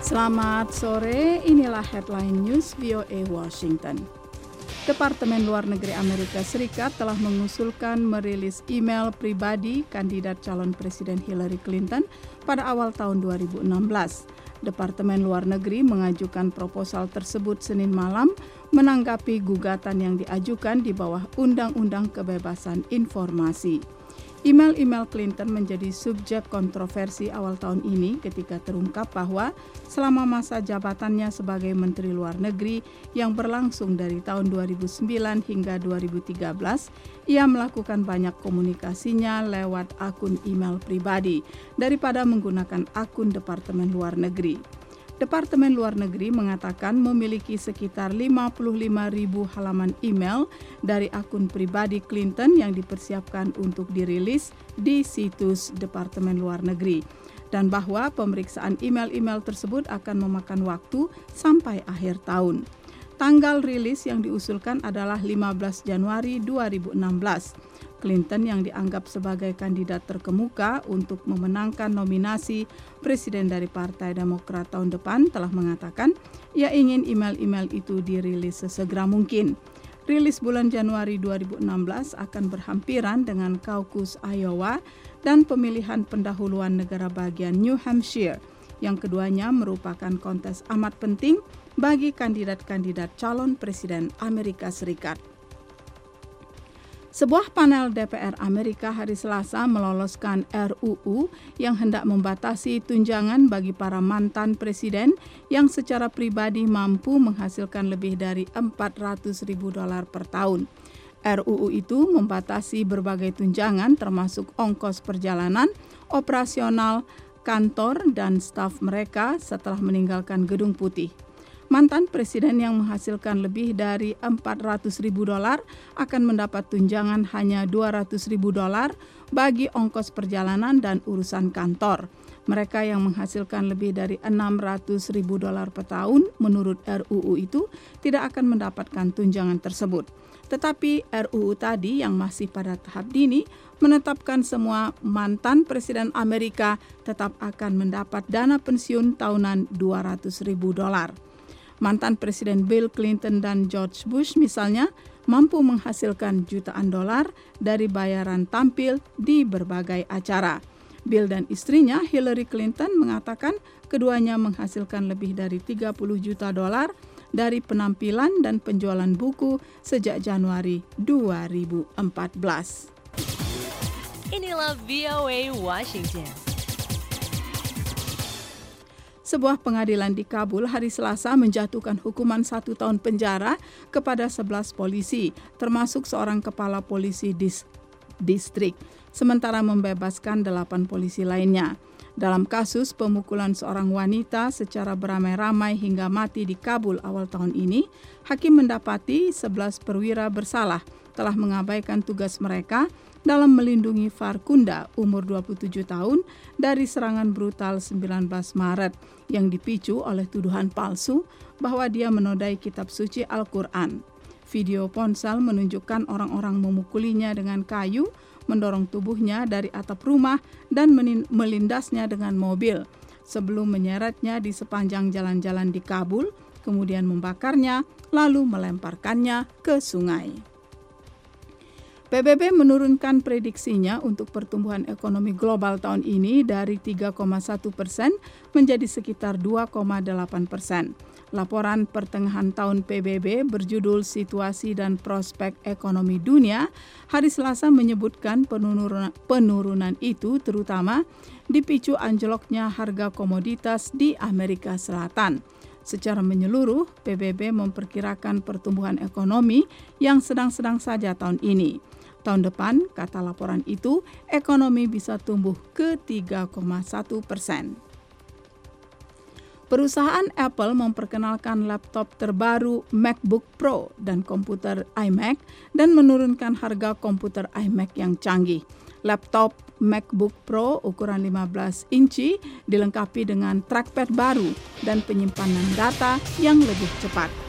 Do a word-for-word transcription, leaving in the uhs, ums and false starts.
Selamat sore, inilah headline news V O A Washington. Departemen Luar Negeri Amerika Serikat telah mengusulkan merilis email pribadi kandidat calon Presiden Hillary Clinton pada awal tahun dua ribu enam belas. Departemen Luar Negeri mengajukan proposal tersebut Senin malam menanggapi gugatan yang diajukan di bawah Undang-Undang Kebebasan Informasi. Email-email Clinton menjadi subjek kontroversi awal tahun ini ketika terungkap bahwa selama masa jabatannya sebagai Menteri Luar Negeri yang berlangsung dari tahun dua ribu sembilan hingga dua ribu tiga belas, ia melakukan banyak komunikasinya lewat akun email pribadi daripada menggunakan akun Departemen Luar Negeri. Departemen Luar Negeri mengatakan memiliki sekitar lima puluh lima ribu halaman email dari akun pribadi Clinton yang dipersiapkan untuk dirilis di situs Departemen Luar Negeri, dan bahwa pemeriksaan email-email tersebut akan memakan waktu sampai akhir tahun. Tanggal rilis yang diusulkan adalah lima belas Januari dua ribu enam belas. Clinton yang dianggap sebagai kandidat terkemuka untuk memenangkan nominasi presiden dari Partai Demokrat tahun depan telah mengatakan ia ingin email-email itu dirilis sesegera mungkin. Rilis bulan Januari dua ribu enam belas akan berhampiran dengan kaukus Iowa dan pemilihan pendahuluan negara bagian New Hampshire. Yang keduanya merupakan kontes amat penting bagi kandidat-kandidat calon presiden Amerika Serikat. Sebuah panel D P R Amerika hari Selasa meloloskan R U U yang hendak membatasi tunjangan bagi para mantan presiden yang secara pribadi mampu menghasilkan lebih dari empat ratus ribu dolar per tahun. R U U itu membatasi berbagai tunjangan termasuk ongkos perjalanan, operasional, kantor, dan staf mereka setelah meninggalkan Gedung Putih. Mantan presiden yang menghasilkan lebih dari empat ratus ribu dolar akan mendapat tunjangan hanya dua ratus ribu dolar bagi ongkos perjalanan dan urusan kantor. Mereka yang menghasilkan lebih dari enam ratus ribu dolar per tahun menurut R U U itu tidak akan mendapatkan tunjangan tersebut. Tetapi R U U tadi yang masih pada tahap dini menetapkan semua mantan presiden Amerika tetap akan mendapat dana pensiun tahunan dua ratus ribu dolar. Mantan Presiden Bill Clinton dan George Bush misalnya mampu menghasilkan jutaan dolar dari bayaran tampil di berbagai acara. Bill dan istrinya Hillary Clinton mengatakan keduanya menghasilkan lebih dari tiga puluh juta dolar dari penampilan dan penjualan buku sejak Januari dua ribu empat belas. Inilah V O A Washington. Sebuah pengadilan di Kabul hari Selasa menjatuhkan hukuman satu tahun penjara kepada sebelas polisi, termasuk seorang kepala polisi dis- distrik, sementara membebaskan delapan polisi lainnya. Dalam kasus pemukulan seorang wanita secara beramai-ramai hingga mati di Kabul awal tahun ini, hakim mendapati sebelas perwira bersalah telah mengabaikan tugas mereka dalam melindungi Farkunda, umur dua puluh tujuh tahun, dari serangan brutal sembilan belas Maret yang dipicu oleh tuduhan palsu bahwa dia menodai kitab suci Al-Quran. Video ponsel menunjukkan orang-orang memukulinya dengan kayu, mendorong tubuhnya dari atap rumah, dan melindasnya dengan mobil sebelum menyeretnya di sepanjang jalan-jalan di Kabul, kemudian membakarnya, lalu melemparkannya ke sungai. P B B menurunkan prediksinya untuk pertumbuhan ekonomi global tahun ini dari tiga koma satu persen menjadi sekitar dua koma delapan persen. Laporan pertengahan tahun P B B berjudul Situasi dan Prospek Ekonomi Dunia hari Selasa menyebutkan penurunan, penurunan itu terutama dipicu anjloknya harga komoditas di Amerika Selatan. Secara menyeluruh, P B B memperkirakan pertumbuhan ekonomi yang sedang-sedang saja tahun ini. Tahun depan, kata laporan itu, ekonomi bisa tumbuh ke tiga koma satu persen. Perusahaan Apple memperkenalkan laptop terbaru MacBook Pro dan komputer iMac dan menurunkan harga komputer iMac yang canggih. Laptop MacBook Pro ukuran lima belas inci dilengkapi dengan trackpad baru dan penyimpanan data yang lebih cepat.